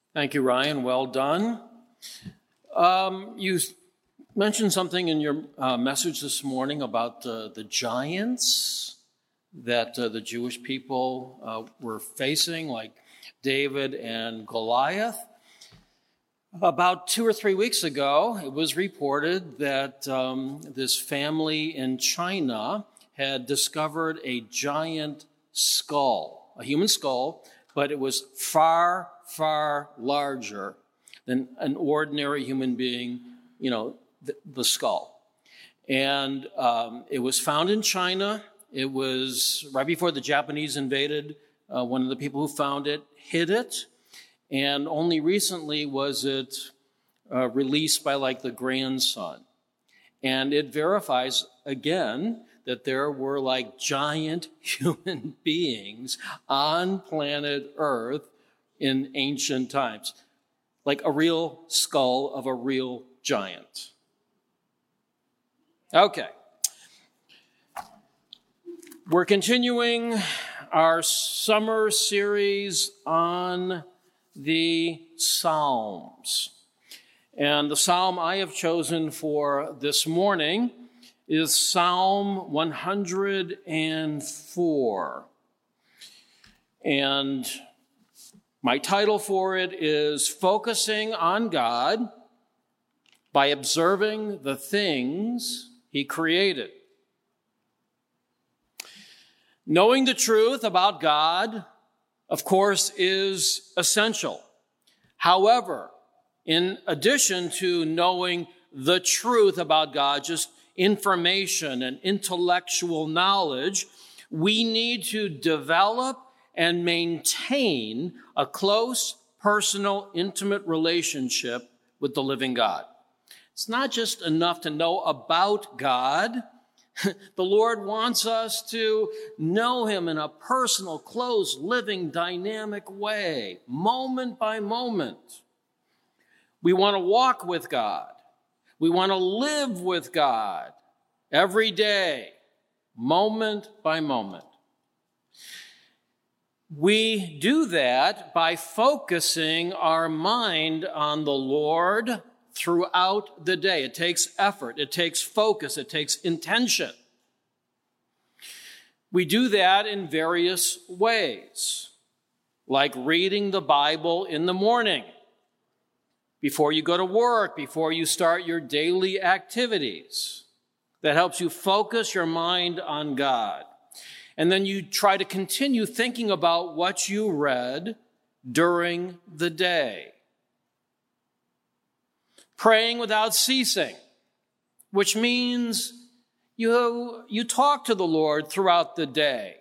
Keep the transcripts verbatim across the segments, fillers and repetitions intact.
Thank you, Ryan. Well done. Um, you mentioned something in your uh, message this morning about uh, the giants that uh, the Jewish people uh, were facing, like David and Goliath. About two or three weeks ago, it was reported that um, this family in China had discovered a giant skull, a human skull, but it was far, far larger than an ordinary human being, you know, the, the skull. And um, it was found in China. It was right before the Japanese invaded. Uh, one of the people who found it hid it. And only recently was it uh, released by like the grandson. And it verifies again that there were like giant human beings on planet Earth in ancient times. Like a real skull of a real giant. Okay. We're continuing our summer series on the Psalms. And the psalm I have chosen for this morning is Psalm one hundred four. And my title for it is Focusing on God by Observing the Things He Created. Knowing the truth about God, of course, is essential. However, in addition to knowing the truth about God, just information and intellectual knowledge, we need to develop and maintain a close, personal, intimate relationship with the living God. It's not just enough to know about God. The Lord wants us to know Him in a personal, close, living, dynamic way, moment by moment. We want to walk with God. We want to live with God every day, moment by moment. We do that by focusing our mind on the Lord throughout the day. It takes effort, it takes focus, it takes intention. We do that in various ways, like reading the Bible in the morning, before you go to work, before you start your daily activities. That helps you focus your mind on God. And then you try to continue thinking about what you read during the day. Praying without ceasing, which means you, you talk to the Lord throughout the day.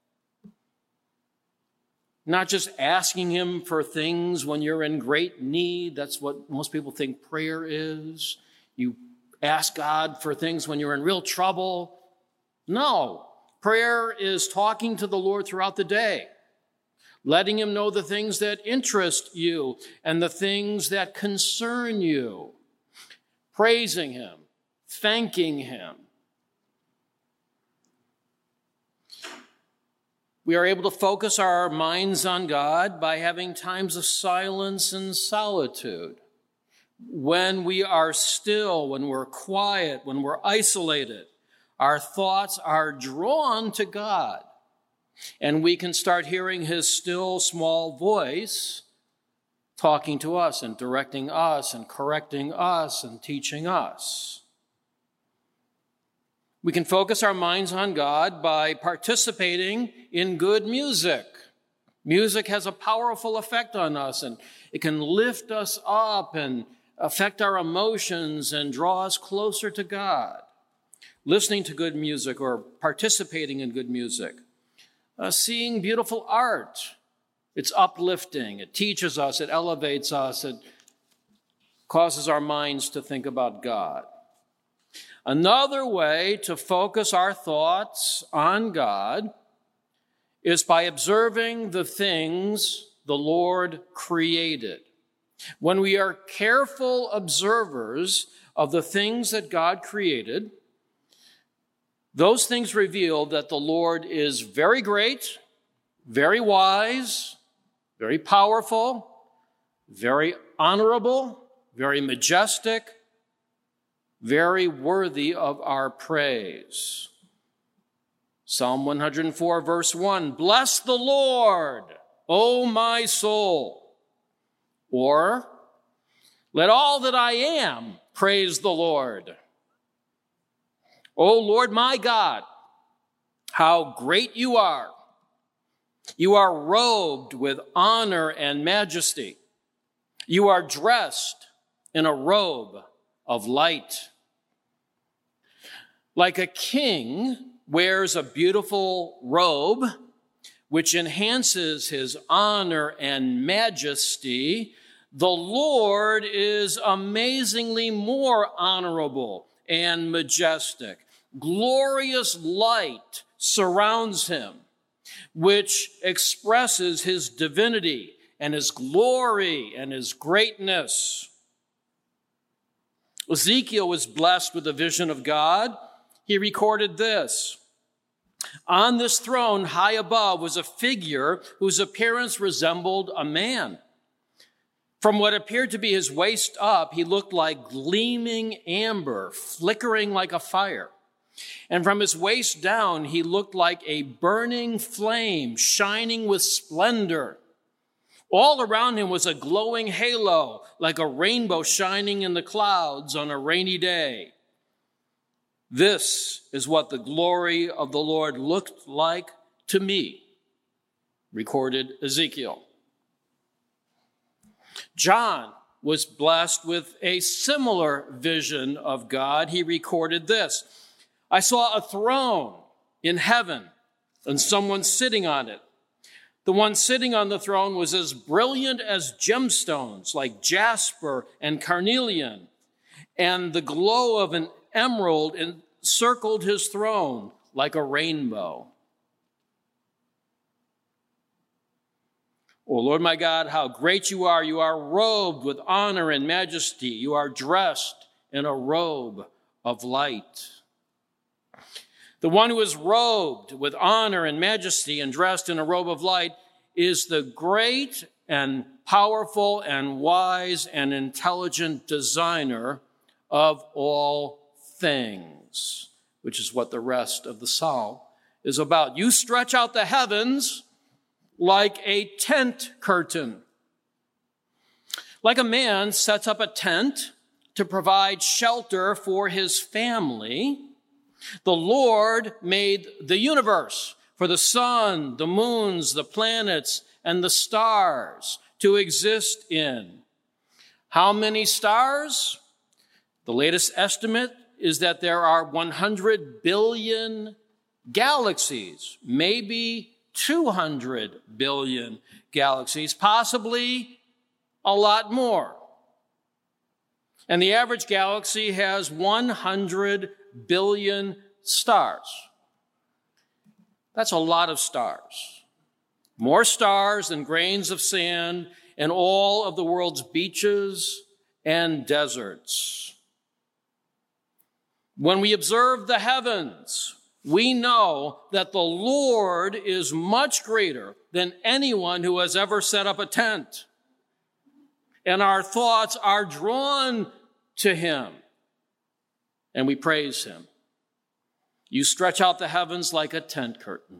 Not just asking Him for things when you're in great need. That's what most people think prayer is. You ask God for things when you're in real trouble. No, prayer is talking to the Lord throughout the day, letting Him know the things that interest you and the things that concern you, praising Him, thanking Him. We are able to focus our minds on God by having times of silence and solitude. When we are still, when we're quiet, when we're isolated, our thoughts are drawn to God. And we can start hearing His still small voice talking to us and directing us and correcting us and teaching us. We can focus our minds on God by participating in good music. Music has a powerful effect on us, and it can lift us up and affect our emotions and draw us closer to God. Listening to good music or participating in good music. Uh, seeing beautiful art. It's uplifting. It teaches us. It elevates us. It causes our minds to think about God. Another way to focus our thoughts on God is by observing the things the Lord created. When we are careful observers of the things that God created, those things reveal that the Lord is very great, very wise, very powerful, very honorable, very majestic, very worthy of our praise. Psalm one hundred four, verse one, bless the Lord, O my soul. Or, let all that I am praise the Lord. O Lord my God, how great you are. You are robed with honor and majesty. You are dressed in a robe of light. Like a king wears a beautiful robe, which enhances his honor and majesty, the Lord is amazingly more honorable and majestic. Glorious light surrounds him, which expresses his divinity and his glory and his greatness. Ezekiel was blessed with a vision of God. He recorded this. On this throne high above was a figure whose appearance resembled a man. From what appeared to be his waist up, he looked like gleaming amber, flickering like a fire. And from his waist down, he looked like a burning flame, shining with splendor. All around him was a glowing halo, like a rainbow shining in the clouds on a rainy day. This is what the glory of the Lord looked like to me, recorded Ezekiel. John was blessed with a similar vision of God. He recorded this. I saw a throne in heaven and someone sitting on it. The one sitting on the throne was as brilliant as gemstones, like jasper and carnelian, and the glow of an emerald encircled his throne like a rainbow. O Lord my God, how great you are. You are robed with honor and majesty. You are dressed in a robe of light. The one who is robed with honor and majesty and dressed in a robe of light is the great and powerful and wise and intelligent designer of all things, which is what the rest of the psalm is about. You stretch out the heavens like a tent curtain. Like a man sets up a tent to provide shelter for his family, the Lord made the universe for the sun, the moons, the planets, and the stars to exist in. How many stars? The latest estimate is that there are one hundred billion galaxies, maybe two hundred billion galaxies, possibly a lot more. And the average galaxy has one hundred billion stars. That's a lot of stars. More stars than grains of sand in all of the world's beaches and deserts. When we observe the heavens, we know that the Lord is much greater than anyone who has ever set up a tent. And our thoughts are drawn to him, and we praise him. You stretch out the heavens like a tent curtain.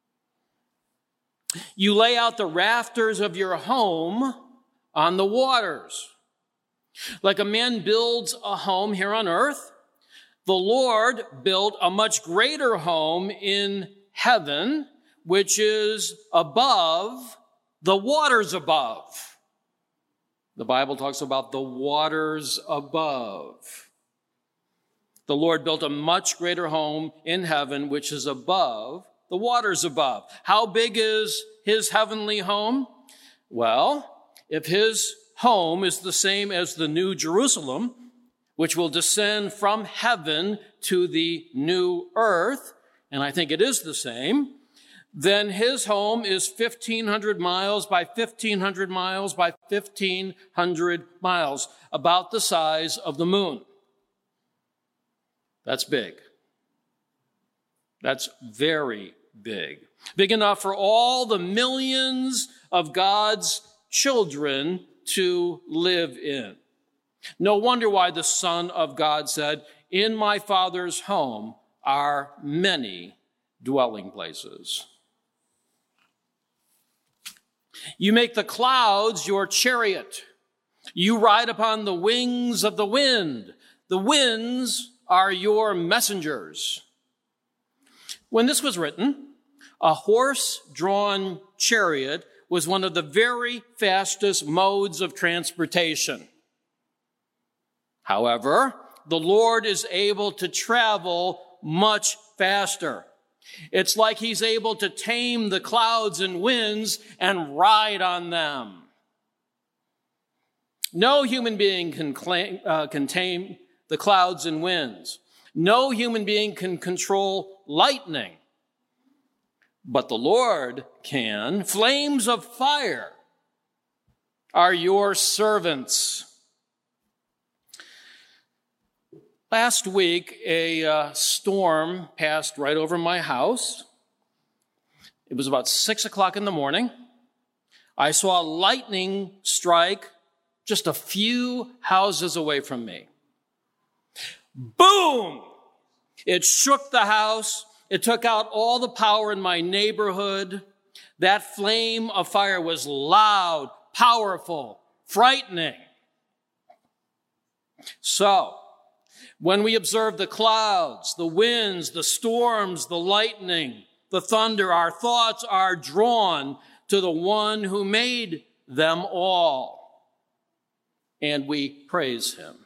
You lay out the rafters of your home on the waters. Like a man builds a home here on earth, the Lord built a much greater home in heaven, which is above the waters above. The Bible talks about the waters above. The Lord built a much greater home in heaven, which is above the waters above. How big is his heavenly home? Well, if his home is the same as the New Jerusalem, which will descend from heaven to the new earth, and I think it is the same, then his home is fifteen hundred miles by fifteen hundred miles by fifteen hundred miles, about the size of the moon. That's big. That's very big. Big enough for all the millions of God's children to live in. No wonder why the Son of God said, "In my Father's home are many dwelling places." You make the clouds your chariot. You ride upon the wings of the wind. The winds are your messengers. When this was written, a horse-drawn chariot was one of the very fastest modes of transportation. However, the Lord is able to travel much faster. It's like he's able to tame the clouds and winds and ride on them. No human being can, claim, uh, can tame the clouds and winds. No human being can control lightning. But the Lord can. Flames of fire are your servants. Last week, a uh, storm passed right over my house. It was about six o'clock in the morning. I saw lightning strike just a few houses away from me. Boom! It shook the house. It took out all the power in my neighborhood. That flame of fire was loud, powerful, frightening. So, when we observe the clouds, the winds, the storms, the lightning, the thunder, our thoughts are drawn to the one who made them all, and we praise him.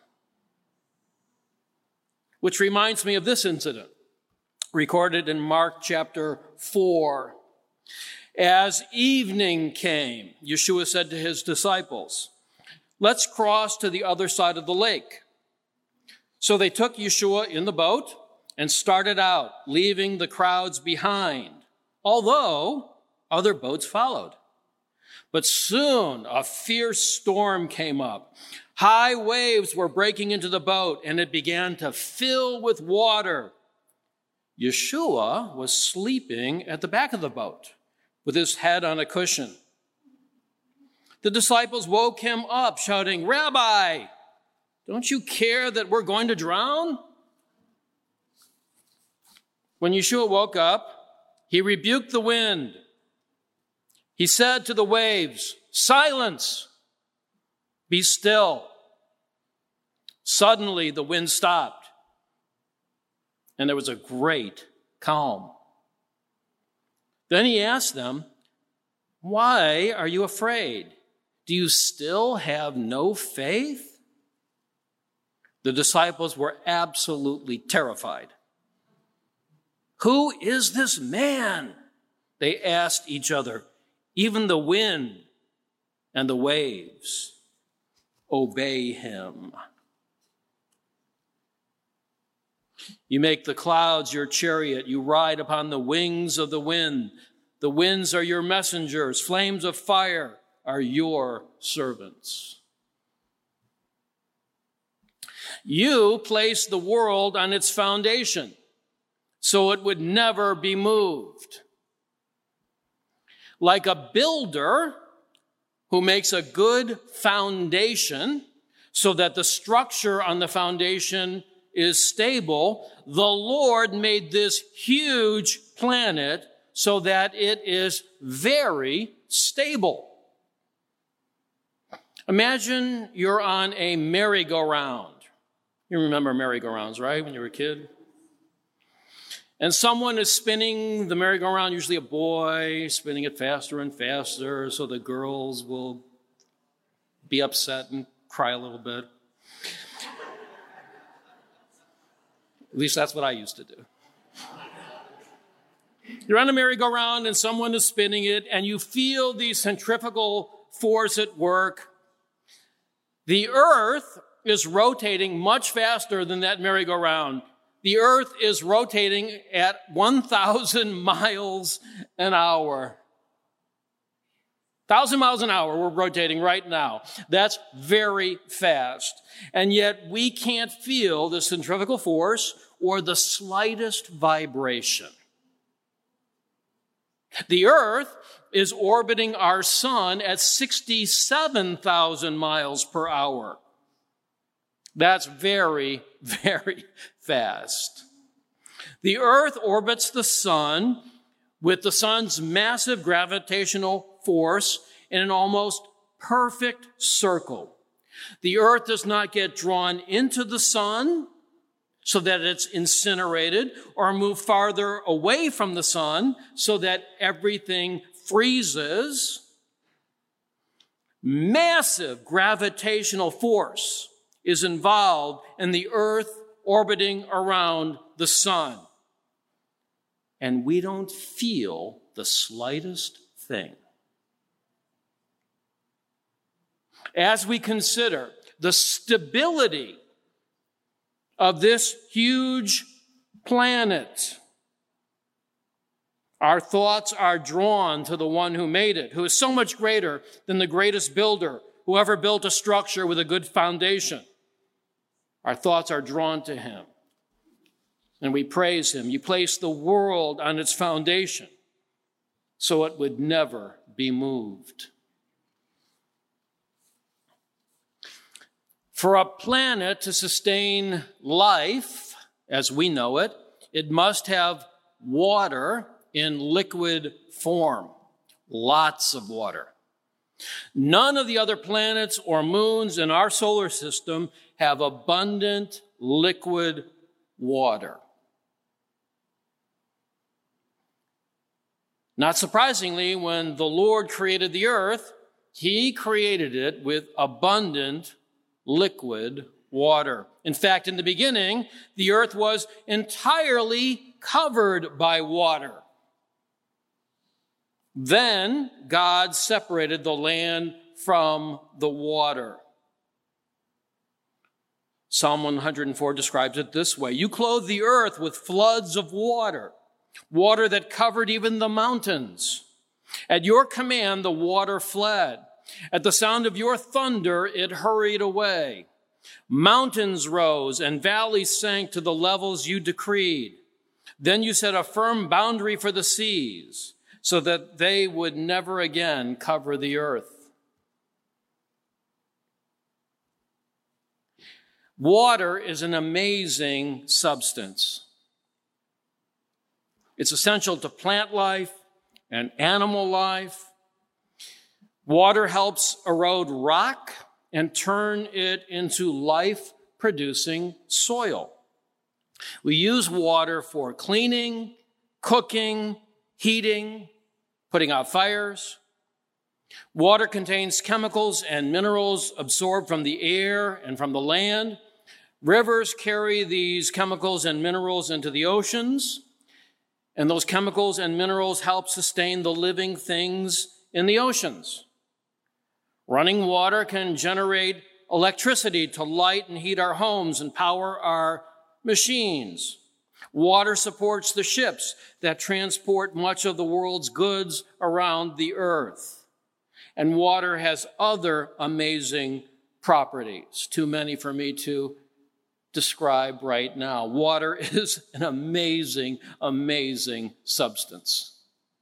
Which reminds me of this incident, recorded in Mark chapter four. As evening came, Yeshua said to his disciples, "Let's cross to the other side of the lake." So they took Yeshua in the boat and started out, leaving the crowds behind, although other boats followed. But soon a fierce storm came up. High waves were breaking into the boat, and it began to fill with water. Yeshua was sleeping at the back of the boat with his head on a cushion. The disciples woke him up, shouting, "Rabbi, don't you care that we're going to drown?" When Yeshua woke up, he rebuked the wind. He said to the waves, "Silence, be still." Suddenly the wind stopped, and there was a great calm. Then he asked them, "Why are you afraid? Do you still have no faith?" The disciples were absolutely terrified. "Who is this man?" they asked each other. "Even the wind and the waves obey him." You make the clouds your chariot. You ride upon the wings of the wind. The winds are your messengers. Flames of fire are your servants. You placed the world on its foundation so it would never be moved. Like a builder who makes a good foundation so that the structure on the foundation is stable, the Lord made this huge planet so that it is very stable. Imagine you're on a merry-go-round. You remember merry-go-rounds, right, when you were a kid? And someone is spinning the merry-go-round, usually a boy, spinning it faster and faster so the girls will be upset and cry a little bit. At least that's what I used to do. You're on a merry-go-round and someone is spinning it, and you feel the centrifugal force at work. The earth is rotating much faster than that merry-go-round. The earth is rotating at one thousand miles an hour. one thousand miles an hour we're rotating right now. That's very fast. And yet we can't feel the centrifugal force or the slightest vibration. The earth is orbiting our sun at sixty-seven thousand miles per hour. That's very, very fast. The earth orbits the sun with the sun's massive gravitational force in an almost perfect circle. The earth does not get drawn into the sun so that it's incinerated, or move farther away from the sun so that everything freezes. Massive gravitational force is involved in the earth orbiting around the sun. And we don't feel the slightest thing. As we consider the stability of this huge planet, our thoughts are drawn to the one who made it, who is so much greater than the greatest builder who ever built a structure with a good foundation. Our thoughts are drawn to him, and we praise him. You placed the world on its foundation so it would never be moved. For a planet to sustain life, as we know it, it must have water in liquid form. Lots of water. None of the other planets or moons in our solar system have abundant liquid water. Not surprisingly, when the Lord created the earth, he created it with abundant liquid water. In fact, in the beginning, the earth was entirely covered by water. Then God separated the land from the water. Psalm one hundred four describes it this way: you clothed the earth with floods of water, water that covered even the mountains. At your command, the water fled. At the sound of your thunder, it hurried away. Mountains rose and valleys sank to the levels you decreed. Then you set a firm boundary for the seas so that they would never again cover the earth. Water is an amazing substance. It's essential to plant life and animal life. Water helps erode rock and turn it into life-producing soil. We use water for cleaning, cooking, heating, putting out fires. Water contains chemicals and minerals absorbed from the air and from the land. Rivers carry these chemicals and minerals into the oceans, and those chemicals and minerals help sustain the living things in the oceans. Running water can generate electricity to light and heat our homes and power our machines. Water supports the ships that transport much of the world's goods around the earth. And water has other amazing properties, too many for me to describe right now. Water is an amazing, amazing substance.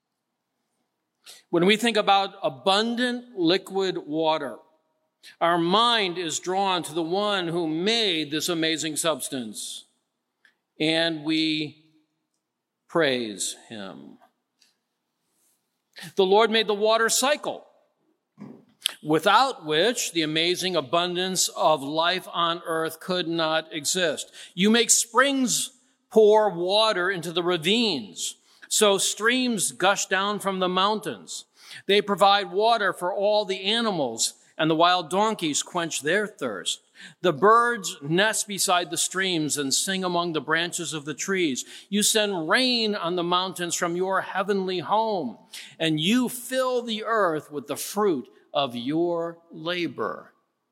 When we think about abundant liquid water, our mind is drawn to the one who made this amazing substance, and we praise him. The Lord made the water cycle, without which the amazing abundance of life on earth could not exist. You make springs pour water into the ravines, so streams gush down from the mountains. They provide water for all the animals, and the wild donkeys quench their thirst. The birds nest beside the streams and sing among the branches of the trees. You send rain on the mountains from your heavenly home, and you fill the earth with the fruit of your labor.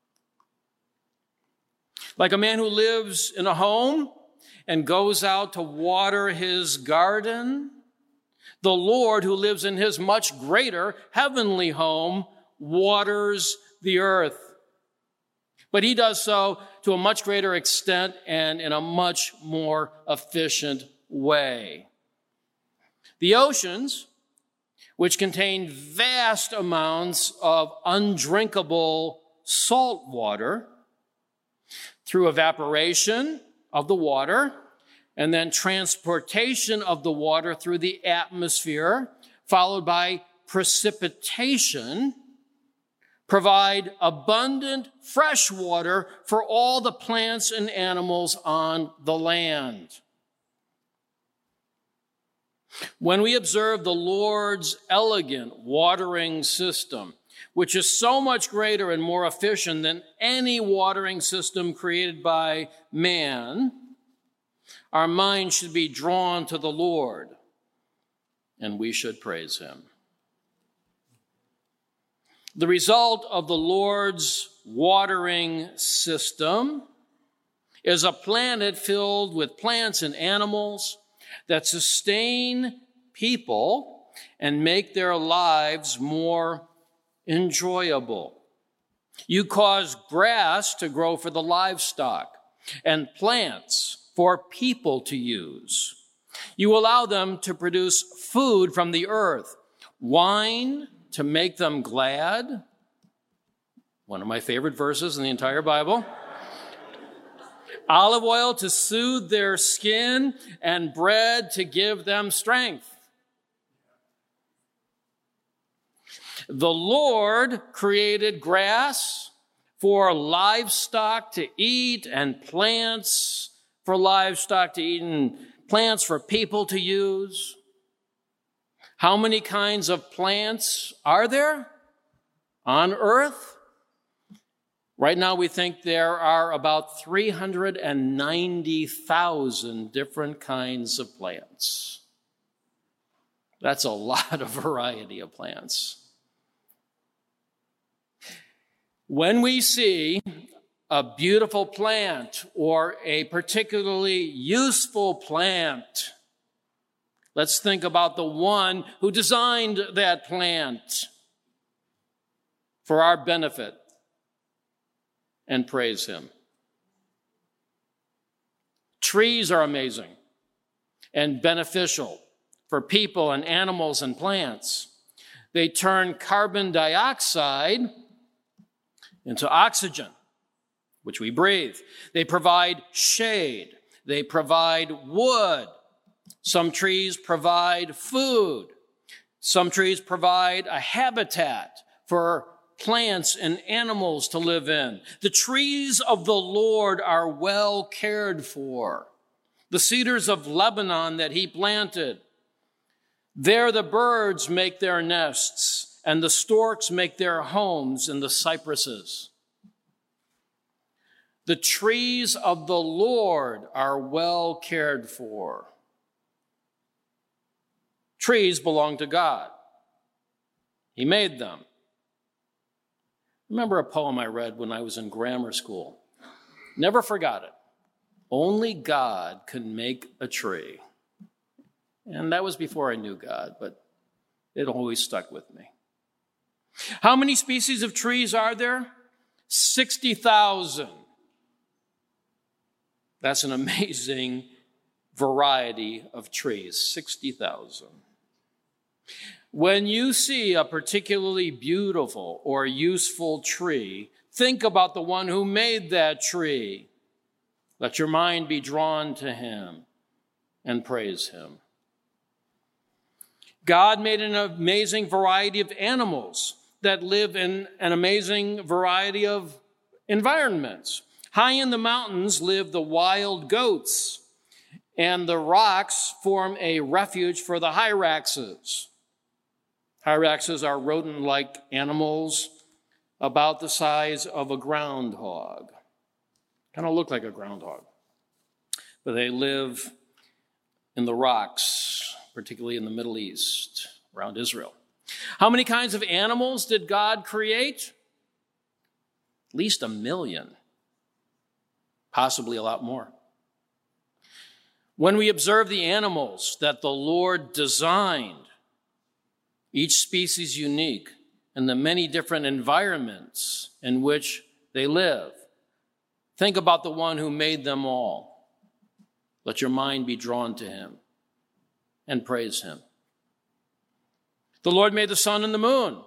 Like a man who lives in a home and goes out to water his garden, the Lord, who lives in his much greater heavenly home, waters the earth. But he does so to a much greater extent and in a much more efficient way. The oceans which contain vast amounts of undrinkable salt water, through evaporation of the water and then transportation of the water through the atmosphere, followed by precipitation, provide abundant fresh water for all the plants and animals on the land. When we observe the Lord's elegant watering system, which is so much greater and more efficient than any watering system created by man, our mind should be drawn to the Lord, and we should praise him. The result of the Lord's watering system is a planet filled with plants and animals that sustain people and make their lives more enjoyable. You cause grass to grow for the livestock and plants for people to use. You allow them to produce food from the earth, wine to make them glad. One of my favorite verses in the entire Bible. Olive oil to soothe their skin, and bread to give them strength. The Lord created grass for livestock to eat, and plants for livestock to eat, and plants for people to use. How many kinds of plants are there on earth? Right now, we think there are about three hundred ninety thousand different kinds of plants. That's a lot of variety of plants. When we see a beautiful plant or a particularly useful plant, let's think about the one who designed that plant for our benefit and praise him. Trees are amazing and beneficial for people and animals and plants. They turn carbon dioxide into oxygen, which we breathe. They provide shade. They provide wood. Some trees provide food. Some trees provide a habitat for plants and animals to live in. The trees of the Lord are well cared for. The cedars of Lebanon that he planted. There the birds make their nests, and the storks make their homes in the cypresses. The trees of the Lord are well cared for. Trees belong to God. He made them. Remember a poem I read when I was in grammar school. Never forgot it. Only God can make a tree. And that was before I knew God, but it always stuck with me. How many species of trees are there? sixty thousand. That's an amazing variety of trees, sixty thousand. When you see a particularly beautiful or useful tree, think about the one who made that tree. Let your mind be drawn to him and praise him. God made an amazing variety of animals that live in an amazing variety of environments. High in the mountains live the wild goats, and the rocks form a refuge for the hyraxes. Hyraxes are rodent-like animals about the size of a groundhog. Kind of look like a groundhog. But they live in the rocks, particularly in the Middle East, around Israel. How many kinds of animals did God create? At least a million. Possibly a lot more. When we observe the animals that the Lord designed, each species unique, and the many different environments in which they live, think about the one who made them all. Let your mind be drawn to him and praise him. The Lord made the sun and the moon,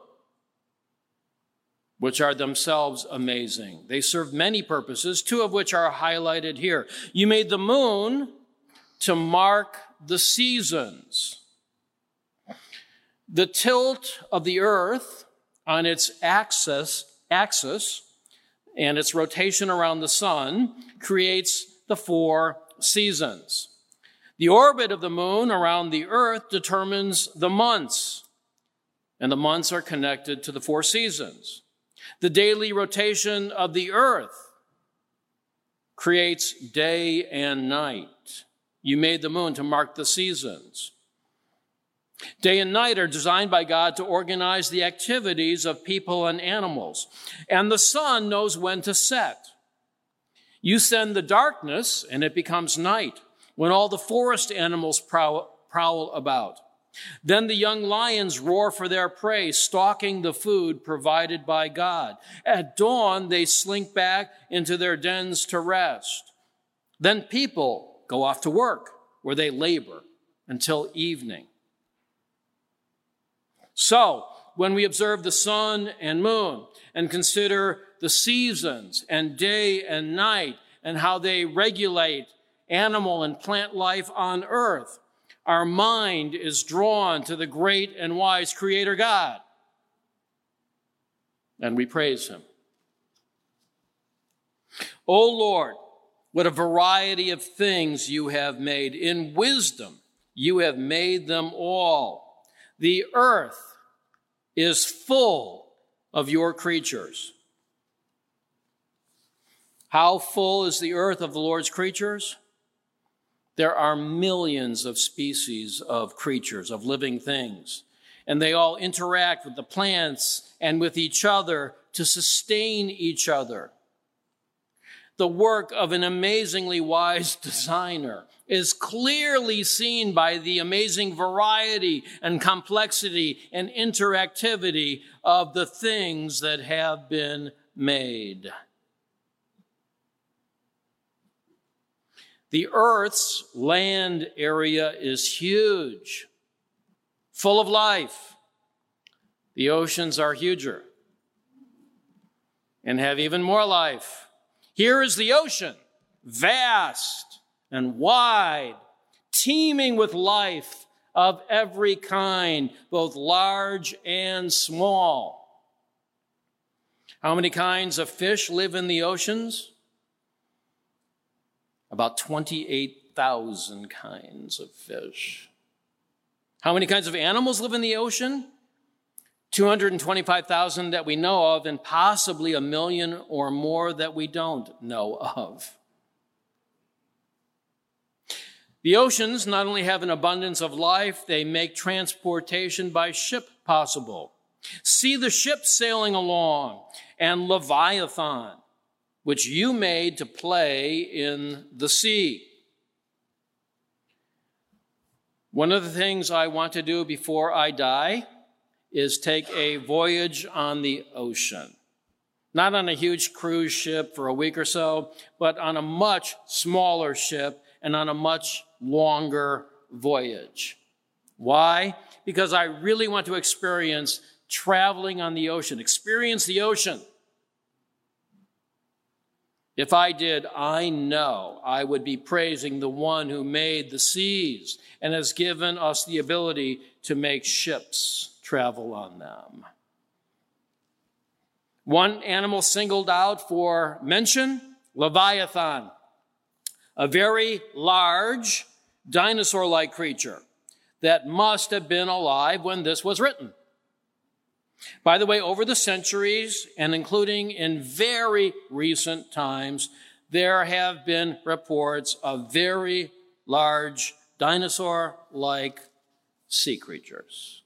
which are themselves amazing. They serve many purposes, two of which are highlighted here. You made the moon to mark the seasons. The tilt of the earth on its axis, axis and its rotation around the sun creates the four seasons. The orbit of the moon around the earth determines the months, and the months are connected to the four seasons. The daily rotation of the earth creates day and night. You made the moon to mark the seasons. Day and night are designed by God to organize the activities of people and animals. And the sun knows when to set. You send the darkness, and it becomes night, when all the forest animals prowl, prowl about. Then the young lions roar for their prey, stalking the food provided by God. At dawn, they slink back into their dens to rest. Then people go off to work, where they labor until evening. So, when we observe the sun and moon and consider the seasons and day and night and how they regulate animal and plant life on earth, our mind is drawn to the great and wise Creator God, and we praise Him. O Lord, what a variety of things you have made. In wisdom, you have made them all. The earth is full of your creatures. How full is the earth of the Lord's creatures? There are millions of species of creatures, of living things, and they all interact with the plants and with each other to sustain each other. The work of an amazingly wise designer is clearly seen by the amazing variety and complexity and interactivity of the things that have been made. The earth's land area is huge, full of life. The oceans are huger and have even more life. Here is the ocean, vast and wide, teeming with life of every kind, both large and small. How many kinds of fish live in the oceans? About twenty-eight thousand kinds of fish. How many kinds of animals live in the ocean? two hundred twenty-five thousand that we know of, and possibly a million or more that we don't know of. The oceans not only have an abundance of life, they make transportation by ship possible. See the ship sailing along, and Leviathan, which you made to play in the sea. One of the things I want to do before I die is take a voyage on the ocean. Not on a huge cruise ship for a week or so, but on a much smaller ship and on a much longer voyage. Why? Because I really want to experience traveling on the ocean, experience the ocean. If I did, I know I would be praising the one who made the seas and has given us the ability to make ships travel on them. One animal singled out for mention, Leviathan, a very large dinosaur-like creature that must have been alive when this was written. By the way, over the centuries, and including in very recent times, there have been reports of very large dinosaur-like sea creatures.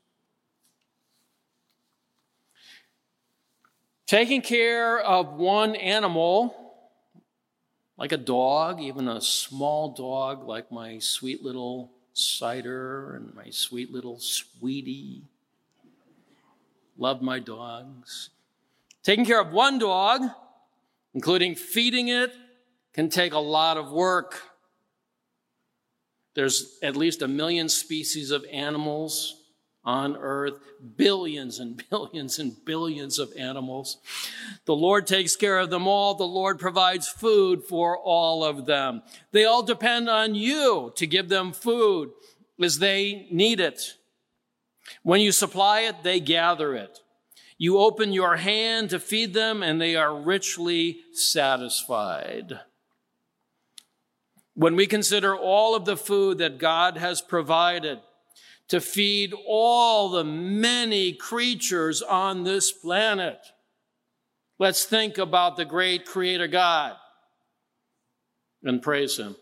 Taking care of one animal, like a dog, even a small dog like my sweet little Cider and my sweet little Sweetie. Love my dogs. Taking care of one dog, including feeding it, can take a lot of work. There's at least a million species of animals on earth, billions and billions and billions of animals. The Lord takes care of them all. The Lord provides food for all of them. They all depend on you to give them food as they need it. When you supply it, they gather it. You open your hand to feed them, and they are richly satisfied. When we consider all of the food that God has provided to feed all the many creatures on this planet, let's think about the great Creator God and praise Him.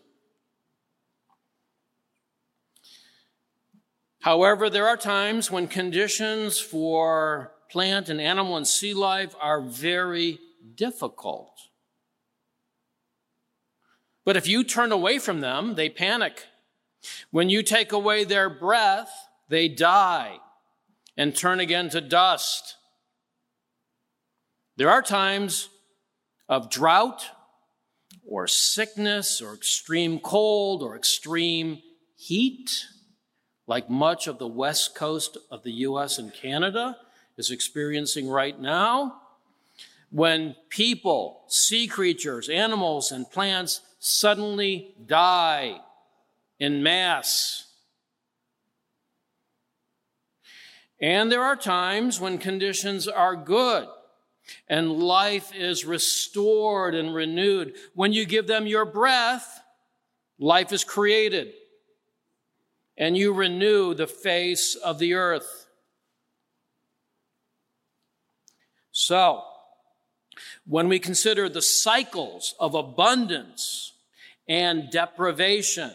However, there are times when conditions for plant and animal and sea life are very difficult. But if you turn away from them, they panic. When you take away their breath, they die and turn again to dust. There are times of drought or sickness or extreme cold or extreme heat, like much of the west coast of the U S and Canada is experiencing right now, when people, sea creatures, animals, and plants suddenly die in mass. And there are times when conditions are good and life is restored and renewed. When you give them your breath, life is created, and you renew the face of the earth. So, when we consider the cycles of abundance and deprivation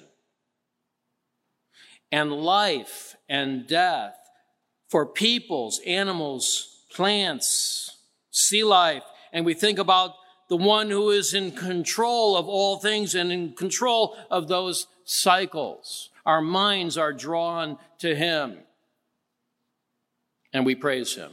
and life and death for peoples, animals, plants, sea life, and we think about the one who is in control of all things and in control of those cycles, our minds are drawn to Him, and we praise Him.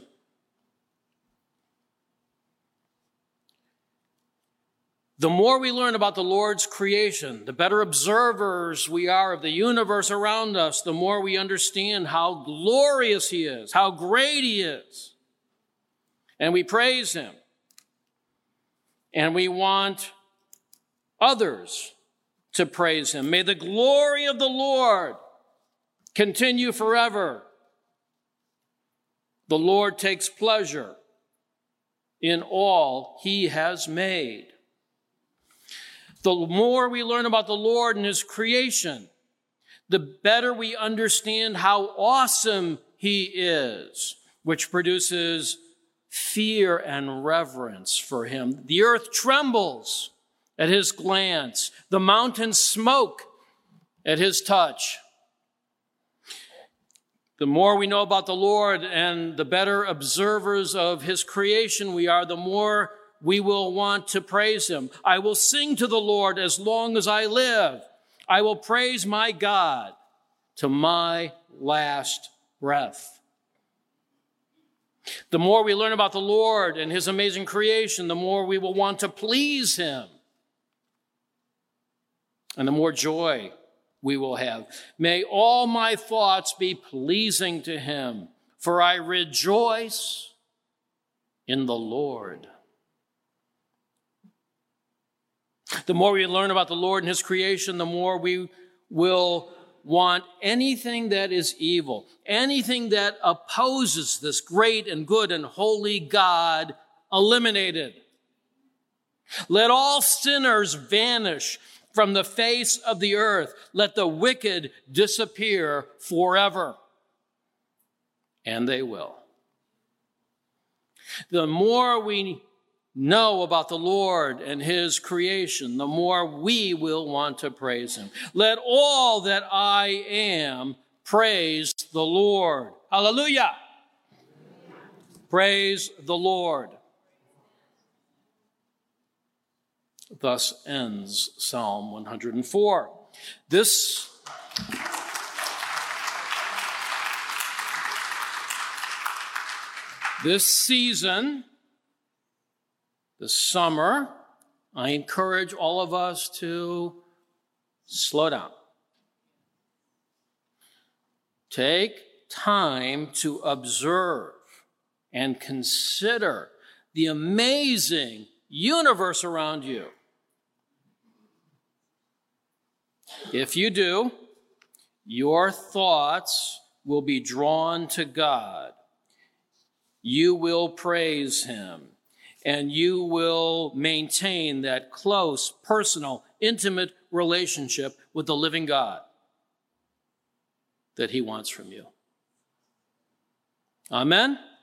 The more we learn about the Lord's creation, the better observers we are of the universe around us, the more we understand how glorious He is, how great He is. And we praise Him. And we want others to praise Him. May the glory of the Lord continue forever. The Lord takes pleasure in all He has made. The more we learn about the Lord and His creation, the better we understand how awesome He is, which produces fear and reverence for Him. The earth trembles at His glance. The mountains smoke at His touch. The more we know about the Lord and the better observers of His creation we are, the more we will want to praise Him. I will sing to the Lord as long as I live. I will praise my God to my last breath. The more we learn about the Lord and His amazing creation, the more we will want to please Him. And the more joy we will have. May all my thoughts be pleasing to Him, for I rejoice in the Lord. The more we learn about the Lord and His creation, the more we will want anything that is evil, anything that opposes this great and good and holy God eliminated. Let all sinners vanish from the face of the earth. Let the wicked disappear forever. And they will. The more we know about the Lord and His creation, the more we will want to praise Him. Let all that I am praise the Lord. Hallelujah! Praise the Lord. Thus ends Psalm one hundred four. This This season, this summer, I encourage all of us to slow down. Take time to observe and consider the amazing universe around you. If you do, your thoughts will be drawn to God. You will praise him, and you will maintain that close, personal, intimate relationship with the living God that he wants from you. Amen?